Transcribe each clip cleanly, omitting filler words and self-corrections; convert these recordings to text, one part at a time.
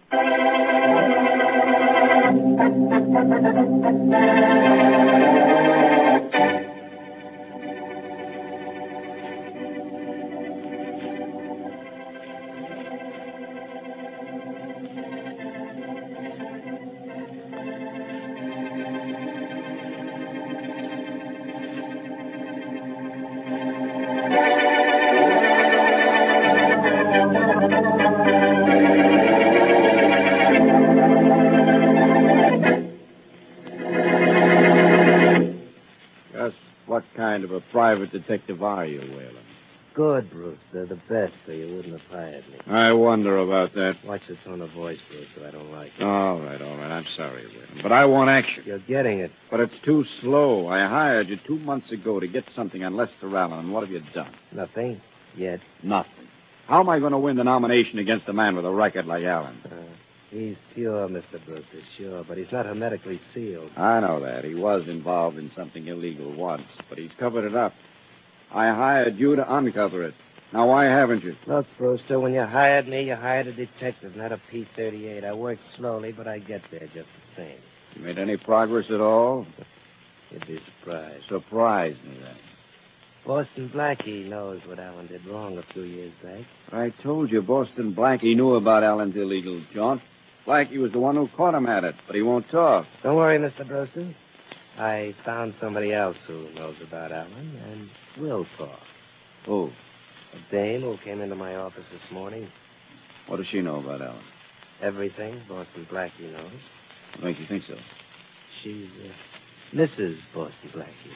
What kind of a private detective are you, Whalen? Good, Bruce. They're the best, so you wouldn't have hired me. I wonder about that. Watch the tone of voice, Bruce, so I don't like it. All right. I'm sorry, Whalen. But I want action. You're getting it. But it's too slow. I hired you 2 months ago to get something on Lester Allen, and what have you done? Nothing. Yet. Nothing. How am I going to win the nomination against a man with a record like Allen? He's pure, Mr. Brewster, sure, but he's not hermetically sealed. I know that. He was involved in something illegal once, but he's covered it up. I hired you to uncover it. Now, why haven't you? Look, Brewster, when you hired me, you hired a detective, not a P-38. I worked slowly, but I get there just the same. You made any progress at all? You'd be surprised. Surprise me, then. Boston Blackie knows what Allen did wrong a few years back. I told you Boston Blackie knew about Allen's illegal jaunt. Blackie was the one who caught him at it, but he won't talk. Don't worry, Mr. Brewster. I found somebody else who knows about Allen and will talk. Who? A dame who came into my office this morning. What does she know about Allen? Everything Boston Blackie knows. What makes you think so? She's Mrs. Boston Blackie.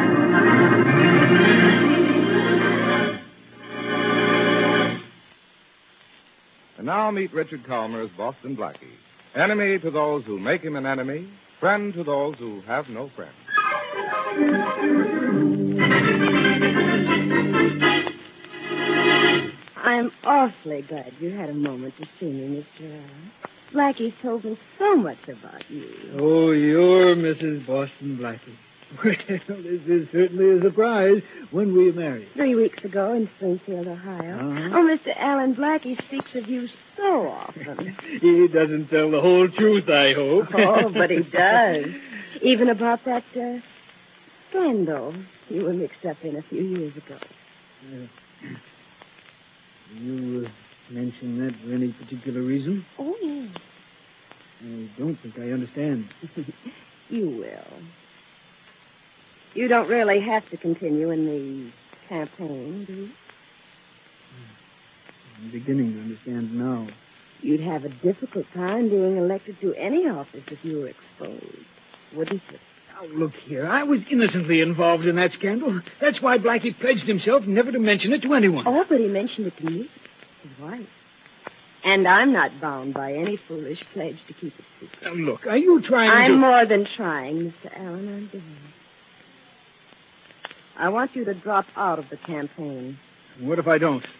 And now meet Richard Calmer as Boston Blackie. Enemy to those who make him an enemy, friend to those who have no friend. I'm awfully glad you had a moment to see me, Mr. Allen. Blackie told me so much about you. Oh, you're Mrs. Boston Blackie. Well, this is certainly a surprise. When were you married? 3 weeks ago in Springfield, Ohio. Oh, Mr. Allen, Blackie speaks of you so often. He doesn't tell the whole truth, I hope. Oh, but he does. Even about that scandal you were mixed up in a few years ago. You mention that for any particular reason? Oh, yes. I don't think I understand. You will. You don't really have to continue in the campaign, do you? I'm beginning to understand now. You'd have a difficult time being elected to any office if you were exposed, wouldn't you? Now, look here. I was innocently involved in that scandal. That's why Blackie pledged himself never to mention it to anyone. Oh, but he mentioned it to me, his wife. And I'm not bound by any foolish pledge to keep it secret. Now, look, are you trying to... I'm more than trying, Mr. Allen. I'm doing it. I want you to drop out of the campaign. What if I don't? Is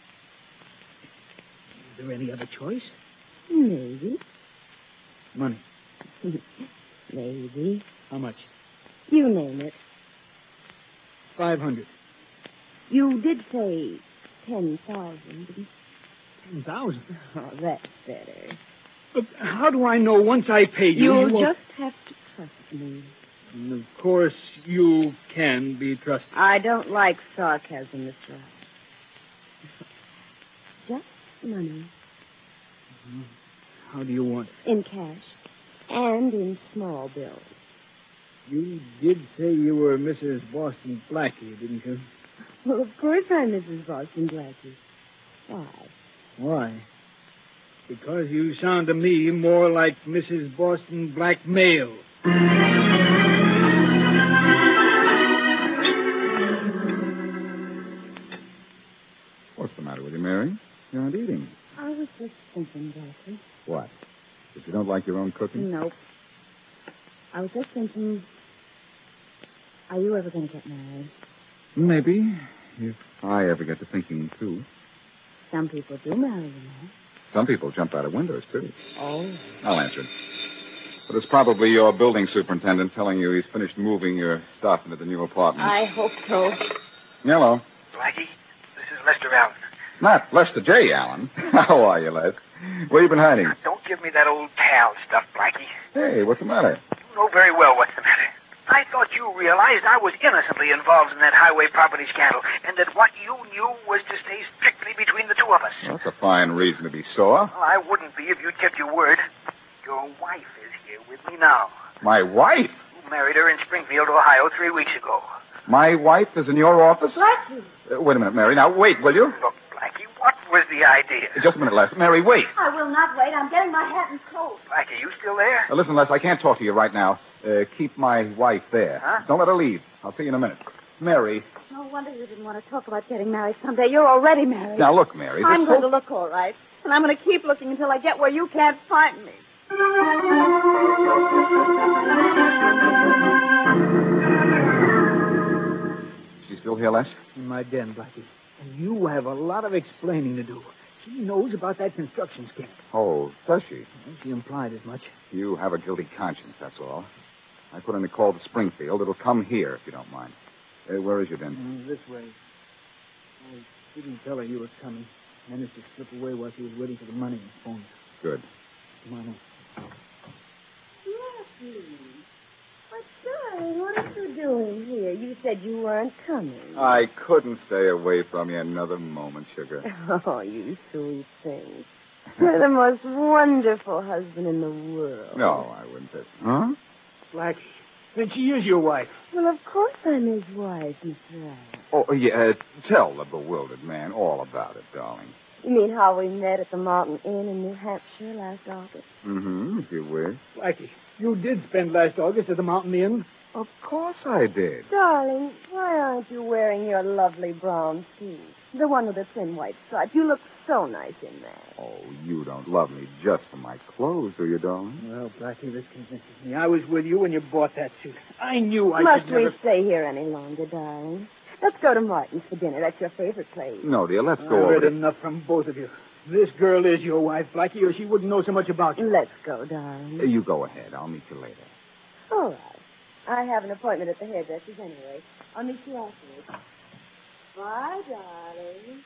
there any other choice? Maybe. Money. Maybe. How much? You name it. 500. You did say 10,000, didn't you? 10,000? Oh, that's better. But how do I know once I pay you... You'll you won't... just have to trust me. And of course, you can be trusted. I don't like sarcasm, Mr. Allen. Just money. How do you want it? In cash and in small bills. You did say you were Mrs. Boston Blackie, didn't you? Well, of course I'm Mrs. Boston Blackie. Why? Why? Because you sound to me more like Mrs. Boston Blackmail. What's the matter with you, Mary? You aren't eating. I was just thinking, Blackie. What? That you don't like your own cooking? Nope. I was just thinking, are you ever going to get married? Maybe, if I ever get to thinking, too. Some people do marry, you know. Some people jump out of windows, too. Oh. I'll answer it. But it's probably your building superintendent telling you he's finished moving your stuff into the new apartment. I hope so. Hello. Blackie, this is Lester Allen. Not Lester J. Allen. How are you, Les? Where you been hiding? Don't give me that old pal stuff, Blackie. Hey, what's the matter? You know very well what's the matter. I thought you realized I was innocently involved in that highway property scandal, and that what you knew was to stay strictly between the two of us. Well, that's a fine reason to be sore. Well, I wouldn't be if you'd kept your word. Your wife is here with me now. My wife? You married her in Springfield, Ohio, 3 weeks ago. My wife is in your office? Blackie. Wait a minute, Mary. Now, wait, will you? Look, Blackie, what was the idea? Just a minute, Les. Mary, wait. I will not wait. I'm getting my hat and coat. Blackie, you still there? Listen, Les, I can't talk to you right now. Keep my wife there. Huh? Don't let her leave. I'll see you in a minute. Mary. No wonder you didn't want to talk about getting married someday. You're already married. Now, look, Mary. I'm going to look all right. And I'm going to keep looking until I get where you can't find me. She's still here, Les? In my den, Blackie. And you have a lot of explaining to do. She knows about that construction scandal. Oh, does she? She implied as much. You have a guilty conscience, that's all. I put in a call to Springfield. It'll come here, if you don't mind. Where is your den? This way. I didn't tell her you were coming. Managed to slip away while she was waiting for the money and phone. Good. Come on in. But, darling, what are you doing here? You said you weren't coming. I couldn't stay away from you another moment, sugar. Oh, you sweet thing. You're the most wonderful husband in the world. No, I wouldn't say. Huh? Blackie. Then she is your wife. Well, of course I'm his wife, Miss Wright. Oh, yeah. Tell the bewildered man all about it, darling. You mean how we met at the Mountain Inn in New Hampshire last August? Mm-hmm, if you wish. Blackie, you did spend last August at the Mountain Inn. Of course I did. Darling, why aren't you wearing your lovely brown suit? The one with the thin white stripe. You look so nice in that. Oh, you don't love me just for my clothes, do you, darling? Well, Blackie, this convinces me. I was with you when you bought that suit. I knew I Must should never... we stay here any longer, darling? Let's go to Martin's for dinner. That's your favorite place. No, dear, let's go I've over heard to... enough from both of you. This girl is your wife, Blackie, or she wouldn't know so much about you. Let's go, darling. You go ahead. I'll meet you later. All right. I have an appointment at the hairdresser's anyway. I'll meet you afterwards. Bye, darling.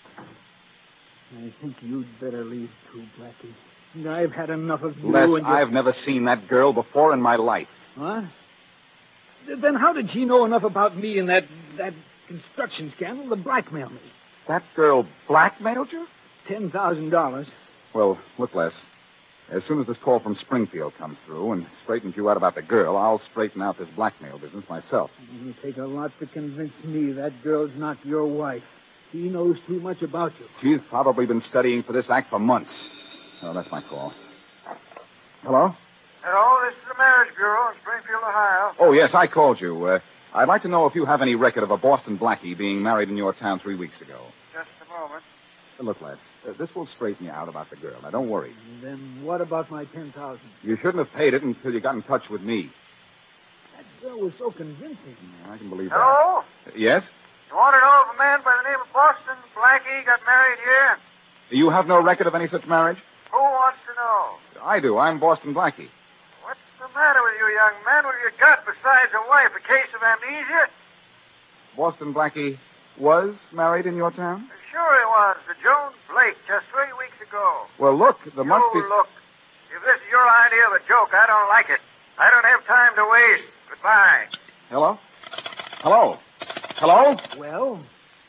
I think you'd better leave, too, Blackie. I've had enough of you Les, and your... I've never seen that girl before in my life. Huh? Then how did she know enough about me and that construction scandal to blackmail me? That girl blackmailed you? $10,000. Well, look, Les. As soon as this call from Springfield comes through and straightens you out about the girl, I'll straighten out this blackmail business myself. It'll take a lot to convince me that girl's not your wife. She knows too much about you. She's probably been studying for this act for months. Oh, that's my call. Hello? Hello, this is the Marriage Bureau in Springfield, Ohio. Oh, yes, I called you. I'd like to know if you have any record of a Boston Blackie being married in your town 3 weeks ago. Just a moment. Look, Les, this will straighten you out about the girl. Now, don't worry. Then what about my $10,000? You shouldn't have paid it until you got in touch with me. That girl was so convincing. I can believe Hello? that. Yes? You want to know if a man by the name of Boston Blackie got married here? You have no record of any such marriage? Who wants to know? I do. I'm Boston Blackie. What's the matter with you, young man? What have you got besides a wife? A case of amnesia? Boston Blackie was married in your town? Sure he was. To Joan Blake, just 3 weeks ago. Well, look, the month You look. If this is your idea of a joke, I don't like it. I don't have time to waste. Goodbye. Hello? Hello? Hello? Well?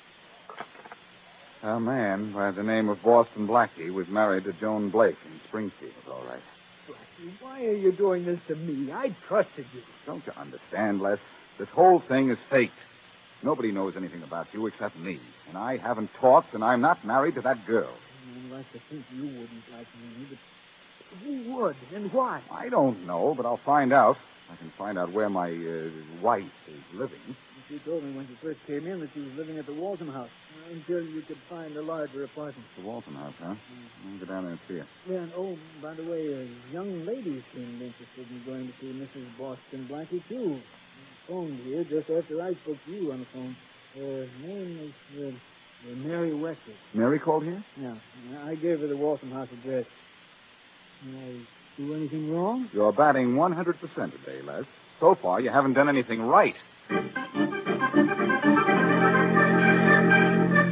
A man by the name of Boston Blackie was married to Joan Blake in Springfield. All right. Blackie, why are you doing this to me? I trusted you. Don't you understand, Les? This whole thing is faked. Nobody knows anything about you except me. And I haven't talked, and I'm not married to that girl. I'd like to think you wouldn't like me, but who would, and why? I don't know, but I'll find out. I can find out where my wife is living. She told me when she first came in that she was living at the Waltham House until you could find a larger apartment. The Waltham House, huh? I'll go down there and see her. Yeah, and, oh, by the way, a young lady seemed interested in going to see Mrs. Boston Blackie, too. Phoned here just after I spoke to you on the phone. Her name is Mary Wesley. Mary called here? Yeah. I gave her the Waltham House address. Did I do anything wrong? You're batting 100% today, Les. So far, you haven't done anything right.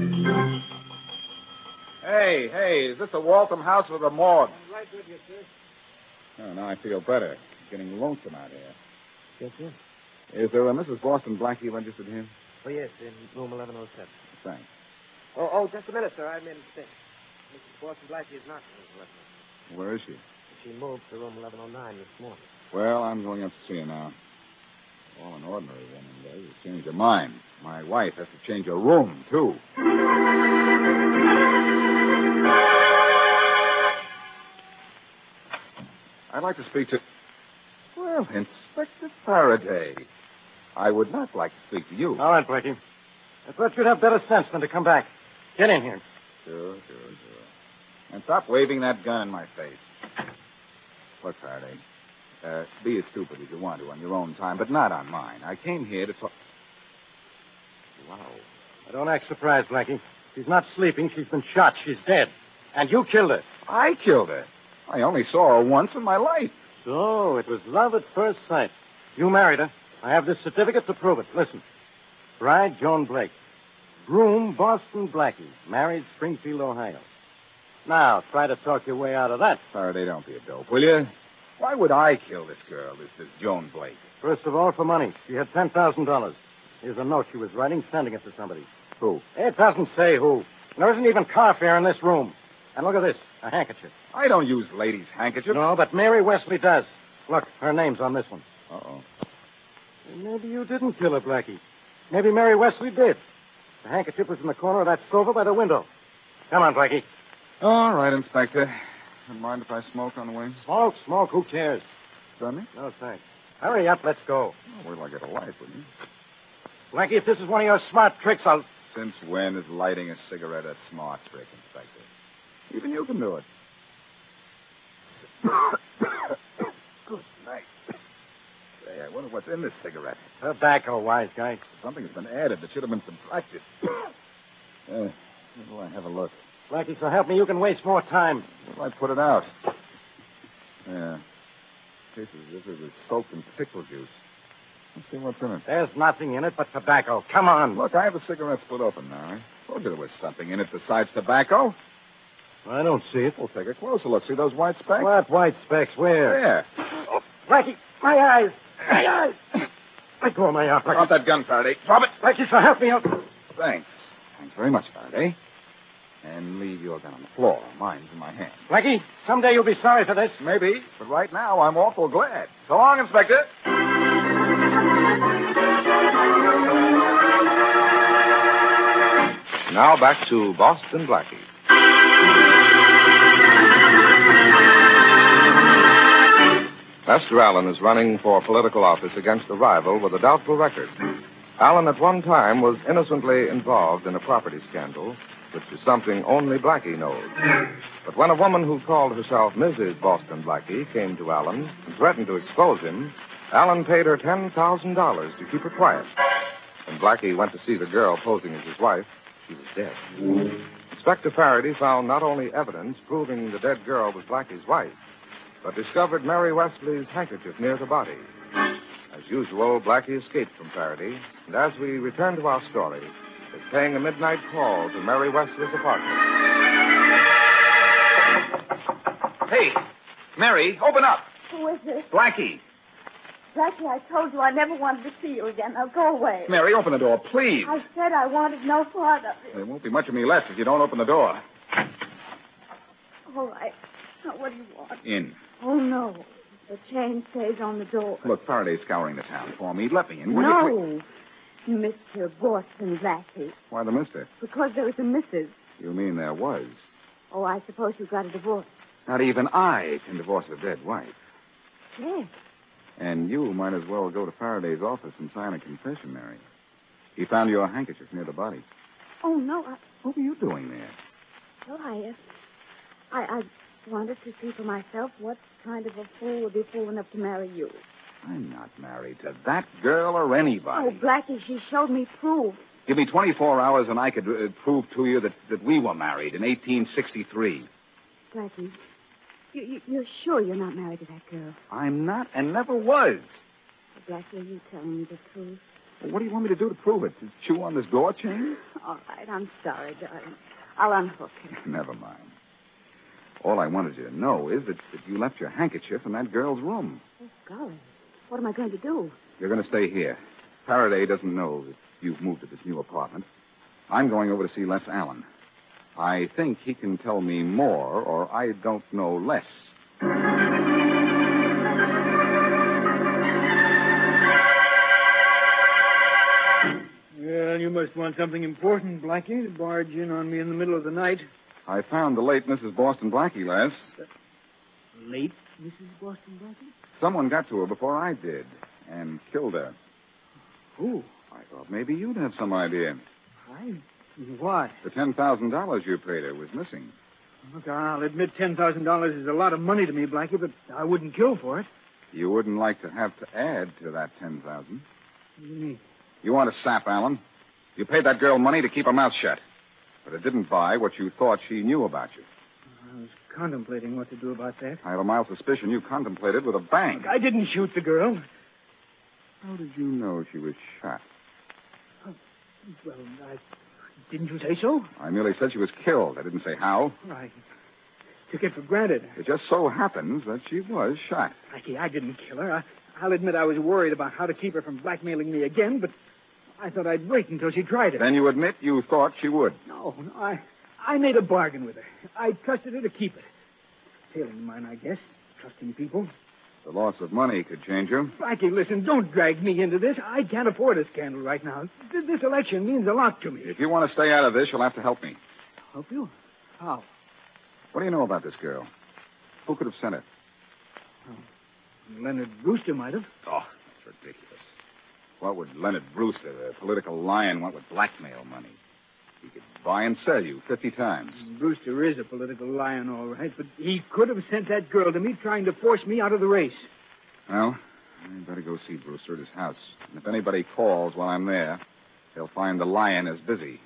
Hey, is this the Waltham House or the morgue? I'm right with you, sir. Oh, now I feel better. It's getting lonesome out here. Yes, sir. Is there a Mrs. Boston Blackie registered here? Oh, yes, in room 1107. Thanks. Oh, just a minute, sir. I made a mistake. Mrs. Boston Blackie is not in room 1107. Where is she? She moved to room 1109 this morning. Well, I'm going up to see her now. All an ordinary woman does is change her mind. My wife has to change her room, too. I'd like to speak to... Well, Inspector Faraday. I would not like to speak to you. All right, Blackie. I thought you'd have better sense than to come back. Get in here. Sure. And stop waving that gun in my face. Look, Faraday, be as stupid as you want to on your own time, but not on mine. I came here to talk... Wow. I don't act surprised, Blackie. She's not sleeping. She's been shot. She's dead. And you killed her. I killed her. I only saw her once in my life. So, it was love at first sight. You married her. I have this certificate to prove it. Listen. Bride, Joan Blake. Groom, Boston Blackie. Married, Springfield, Ohio. Now, try to talk your way out of that. Faraday, don't be a dope, will you? Why would I kill this girl, this Joan Blake? First of all, for money. She had $10,000. Here's a note she was writing, sending it to somebody. Who? It doesn't say who. There isn't even car fare in this room. And look at this, a handkerchief. I don't use ladies' handkerchiefs. No, but Mary Wesley does. Look, her name's on this one. Uh-oh. Maybe you didn't kill her, Blackie. Maybe Mary Wesley did. The handkerchief was in the corner of that sofa by the window. Come on, Blackie. All right, Inspector. Don't mind if I smoke on the way? Smoke. Who cares? Sonny? No, thanks. Hurry up, let's go. Oh, wait till I get a light, wouldn't you? Blackie, if this is one of your smart tricks, I'll... Since when is lighting a cigarette a smart trick, Inspector? Even you can do it. Good night. Say, I wonder what's in this cigarette. Tobacco, wise guy. Something's been added that should have been subtracted. Where do I have a look? Blackie, so help me, you can waste more time. Where do I put it out? Yeah. Tastes as if it was soaked in pickle juice. Let's see what's in it. There's nothing in it but tobacco. Come on. Look, I have a cigarette split open now. I told you there was something in it besides tobacco. I don't see it. We'll take a closer look. See those white specks? What white specks? Where? There. Oh, Blackie, my eyes. My eyes. Let go of my arm, Blackie. Drop that gun, Faraday. Drop it. Blackie, so help me out. Thanks. Thanks very much, Faraday. And leave your gun on the floor. Mine's in my hand. Blackie, someday you'll be sorry for this. Maybe, but right now I'm awful glad. So long, Inspector. Now back to Boston Blackie. Lester Allen is running for political office against a rival with a doubtful record. Allen at one time was innocently involved in a property scandal, which is something only Blackie knows. But when a woman who called herself Mrs. Boston Blackie came to Allen and threatened to expose him, Allen paid her $10,000 to keep her quiet. When Blackie went to see the girl posing as his wife, she was dead. Inspector Faraday found not only evidence proving the dead girl was Blackie's wife, but discovered Mary Wesley's handkerchief near the body. As usual, Blackie escaped from Faraday, and as we return to our story, is paying a midnight call to Mary Wesley's apartment. Hey, Mary, open up. Who is this? Blackie. Blackie, I told you I never wanted to see you again. Now go away. Mary, open the door, please. I said I wanted no part of it. There won't be much of me left if you don't open the door. All right. Now, what do you want? In. Oh, no. The chain stays on the door. Look, Faraday's scouring the town for me. Let me in, will No. Mr. Boston Blackie. Why the mister? Because there was a Mrs. You mean there was? Oh, I suppose you got a divorce. Not even I can divorce a dead wife. Yes. And you might as well go to Faraday's office and sign a confession, Mary. He found your handkerchief near the body. Oh, no. What were you doing there? Well, I wanted to see for myself what kind of a fool would be fool enough to marry you. I'm not married to that girl or anybody. Oh, Blackie, she showed me proof. Give me 24 hours and I could prove to you that we were married in 1863. Blackie, you're sure you're not married to that girl? I'm not and never was. Blackie, are you telling me the truth? Well, what do you want me to do to prove it? To chew on this door chain? All right, I'm sorry, darling. I'll unhook it. Never mind. All I wanted you to know is that you left your handkerchief in that girl's room. Oh, golly. What am I going to do? You're going to stay here. Faraday doesn't know that you've moved to this new apartment. I'm going over to see Les Allen. I think he can tell me more, or I don't know less. Well, you must want something important, Blackie, to barge in on me in the middle of the night. I found the late Mrs. Boston Blackie, Les. Late Mrs. Boston Blackie? Someone got to her before I did and killed her. Who? I thought maybe you'd have some idea. Why? The $10,000 you paid her was missing. Look, I'll admit $10,000 is a lot of money to me, Blackie, but I wouldn't kill for it. You wouldn't like to have to add to that $10,000. What do you mean? You want to sap, Allen. You paid that girl money to keep her mouth shut. But it didn't buy what you thought she knew about you. I was contemplating what to do about that. I have a mild suspicion you contemplated with a bang. Look, I didn't shoot the girl. How did you know she was shot? Well, didn't you say so? I merely said she was killed. I didn't say how. I took it for granted. It just so happens that she was shot. Blackie, I didn't kill her. I'll admit I was worried about how to keep her from blackmailing me again, but I thought I'd wait until she tried it. Then you admit you thought she would. No, I made a bargain with her. I trusted her to keep it. Failing of mine, I guess. Trusting people. The loss of money could change you. Blackie, listen, don't drag me into this. I can't afford a scandal right now. This election means a lot to me. If you want to stay out of this, you'll have to help me. Help you? How? What do you know about this girl? Who could have sent her? Leonard Brewster might have. Oh, that's ridiculous. What would Leonard Brewster, the political lion, want with blackmail money? He could buy and sell you 50 times. Brewster is a political lion, all right, but he could have sent that girl to me trying to force me out of the race. Well, I'd better go see Brewster at his house. And if anybody calls while I'm there, they'll find the lion is busy.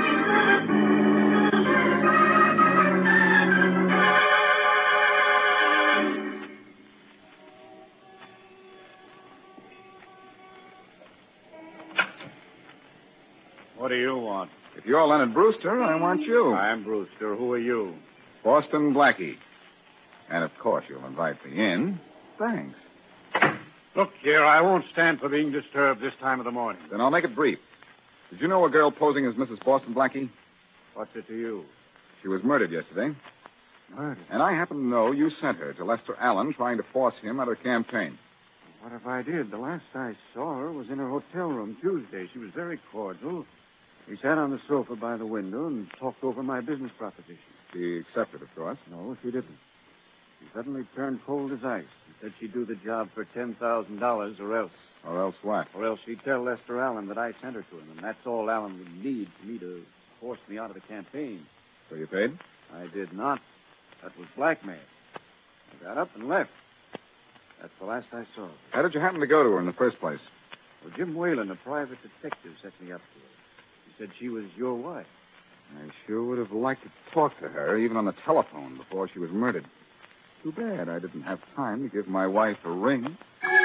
What do you want? If you're Leonard Brewster, I want you. I'm Brewster. Who are you? Boston Blackie. And, of course, you'll invite me in. Thanks. Look here, I won't stand for being disturbed this time of the morning. Then I'll make it brief. Did you know a girl posing as Mrs. Boston Blackie? What's it to you? She was murdered yesterday. Murdered? And I happen to know you sent her to Lester Allen trying to force him out of campaign. What if I did? The last I saw her was in her hotel room Tuesday. She was very cordial. We sat on the sofa by the window and talked over my business proposition. She accepted, of course. No, she didn't. She suddenly turned cold as ice and said she'd do the job for $10,000 or else. Or else what? Or else she'd tell Lester Allen that I sent her to him, and that's all Allen would need for me to force me out of the campaign. So you paid? I did not. That was blackmail. I got up and left. That's the last I saw her. How did you happen to go to her in the first place? Well, Jim Whalen, a private detective, set me up to her. He said she was your wife. I sure would have liked to talk to her, even on the telephone, before she was murdered. Too bad I didn't have time to give my wife a ring.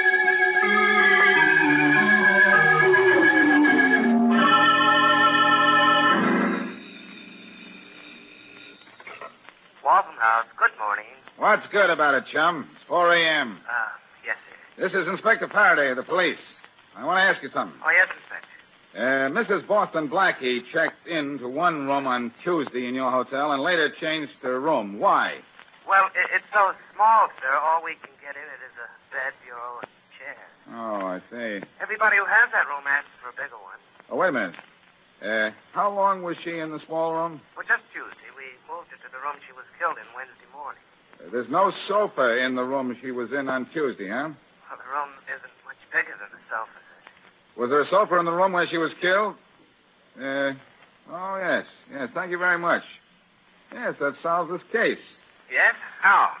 Waltham House, good morning. What's good about it, chum? It's 4 a.m. Yes, sir. This is Inspector Faraday of the police. I want to ask you something. Oh, yes, Inspector. Mrs. Boston Blackie checked into one room on Tuesday in your hotel and later changed her room. Why? Well, it's so small, sir. All we can get in it is a bed, bureau, and chair. Oh, I see. Everybody who has that room asks for a bigger one. Oh, wait a minute. How long was she in the small room? Well, just Tuesday. We moved her to the room she was killed in Wednesday morning. There's no sofa in the room she was in on Tuesday, huh? Well, the room isn't much bigger than the sofa, sir. Was there a sofa in the room where she was killed? Oh, yes. Yes, thank you very much. Yes, that solves this case. Yes? How?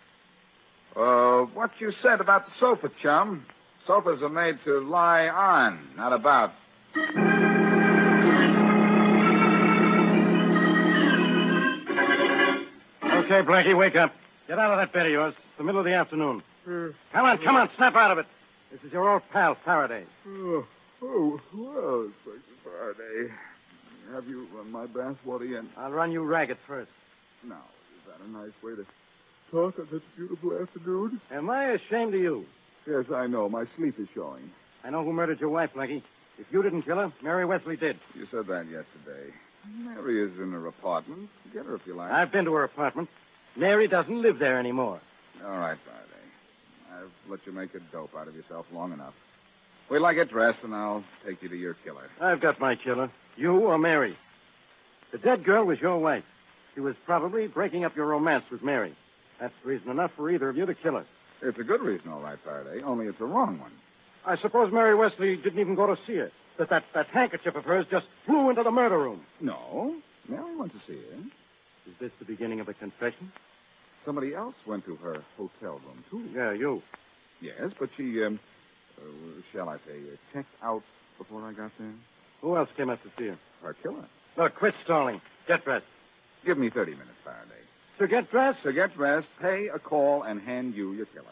What you said about the sofa, chum. Sofas are made to lie on, not about. Okay, Blackie, wake up. Get out of that bed of yours. It's the middle of the afternoon. Come on, snap out of it. This is your old pal, Faraday. Well, Inspector Faraday. Have you run my bath water yet? I'll run you ragged first. No. that a nice way to talk on such a beautiful afternoon? Am I ashamed of you? Yes, I know. My sleep is showing. I know who murdered your wife, Blackie. If you didn't kill her, Mary Wesley did. You said that yesterday. Mary is in her apartment. Get her if you like. I've been to her apartment. Mary doesn't live there anymore. All right, Faraday. I've let you make a dope out of yourself long enough. Wait till I get dressed, and I'll take you to your killer. I've got my killer. You or Mary. The dead girl was your wife. She was probably breaking up your romance with Mary. That's reason enough for either of you to kill her. It's a good reason, all right, Faraday, only it's a wrong one. I suppose Mary Wesley didn't even go to see her. That handkerchief of hers just flew into the murder room. No. Mary went to see her. Is this the beginning of a confession? Somebody else went to her hotel room, too. Yeah, you. Yes, but she, shall I say, checked out before I got there. Who else came up to see her? Our killer. Look, quit stalling. Get dressed. Give me 30 minutes, Faraday. To get dressed? To get dressed, pay a call, and hand you your killer.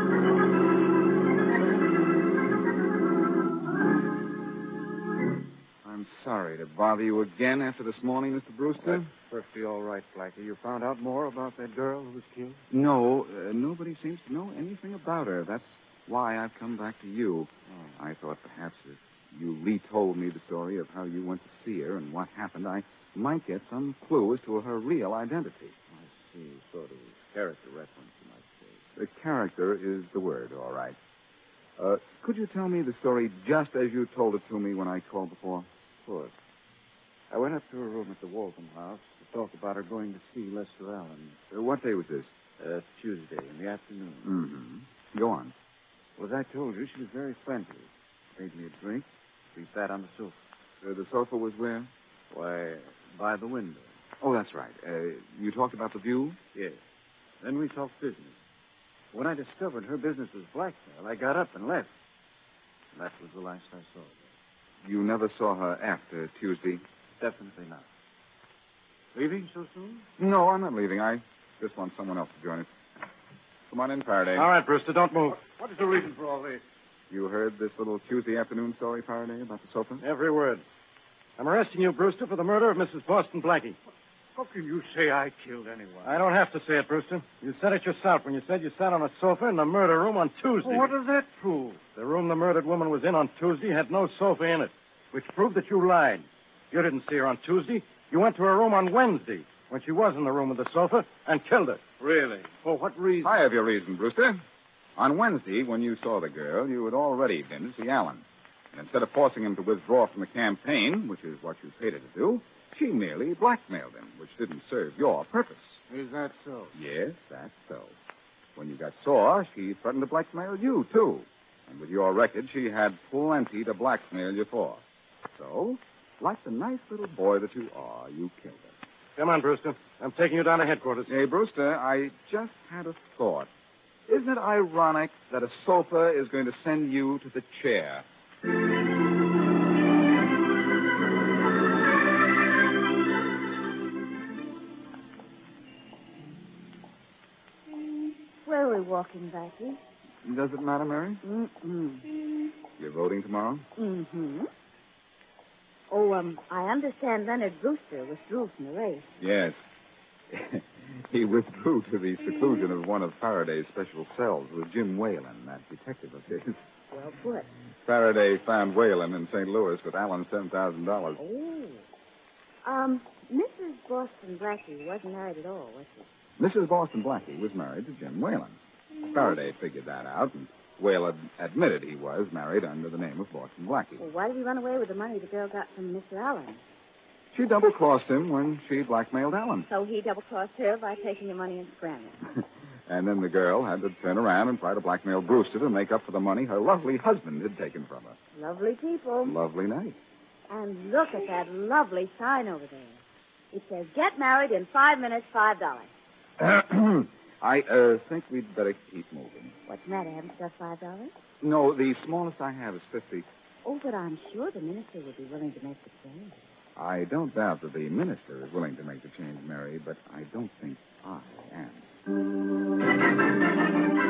I'm sorry to bother you again after this morning, Mr. Brewster. That's perfectly all right, Blackie. You found out more about that girl who was killed? No, nobody seems to know anything about her. That's why I've come back to you. Oh. I thought perhaps if you retold me the story of how you went to see her and what happened, I might get some clue as to her real identity. I see. Sort of character reference, you might say. The character is the word, all right. Could you tell me the story just as you told it to me when I called before? Of course. I went up to her room at the Waltham house to talk about her going to see Lester Allen. What day was this? Tuesday in the afternoon. Mm-hmm. Go on. Well, as I told you, she was very friendly. Made me a drink. We sat on the sofa. The sofa was where? Why, by the window. Oh, that's right. You talked about the view? Yes. Then we talked business. When I discovered her business was blackmail, I got up and left. And that was the last I saw of her. You never saw her after Tuesday? Definitely not. Leaving so soon? No, I'm not leaving. I just want someone else to join us. Come on in, Faraday. All right, Brewster, don't move. What is the reason for all this? You heard this little Tuesday afternoon story, Faraday, about the sofa? Every word. I'm arresting you, Brewster, for the murder of Mrs. Boston Blackie. How can you say I killed anyone? I don't have to say it, Brewster. You said it yourself when you said you sat on a sofa in the murder room on Tuesday. Well, what does that prove? The room the murdered woman was in on Tuesday had no sofa in it, which proved that you lied. You didn't see her on Tuesday. You went to her room on Wednesday, when she was in the room with the sofa, and killed her. Really? For what reason? I have your reason, Brewster. On Wednesday, when you saw the girl, you had already been to see Allen. And instead of forcing him to withdraw from the campaign, which is what you paid her to do, she merely blackmailed him, which didn't serve your purpose. Is that so? Yes, that's so. When you got sore, she threatened to blackmail you, too. And with your record, she had plenty to blackmail you for. So, like the nice little boy that you are, you killed her. Come on, Brewster. I'm taking you down to headquarters. Hey, Brewster, I just had a thought. Isn't it ironic that a sofa is going to send you to the chair? Where are we walking, Blackie? Does it matter, Mary? Mm-mm. You're voting tomorrow? Mm-hmm. Oh, I understand Leonard Brewster withdrew from the race. Yes. He withdrew to the seclusion of one of Faraday's special cells with Jim Whalen, that detective of his. Well put. Faraday found Whalen in St. Louis with Allen's $10,000. Oh. Mrs. Boston Blackie wasn't married at all, was she? Mrs. Boston Blackie was married to Jim Whalen. Faraday figured that out, and Whalen admitted he was married under the name of Boston Blackie. Well, why did he run away with the money the girl got from Mr. Allen? She double-crossed him when she blackmailed Allen. So he double-crossed her by taking the money and scrambling. And then the girl had to turn around and try to blackmail Brewster to make up for the money her lovely husband had taken from her. Lovely people. Lovely night. And look at that lovely sign over there. It says, get married in 5 minutes, $5. I think we'd better keep moving. What's the matter? Haven't you got $5? No, the smallest I have is 50. Oh, but I'm sure the minister would be willing to make the change. I don't doubt that the minister is willing to make the change, Mary, but I don't think I am.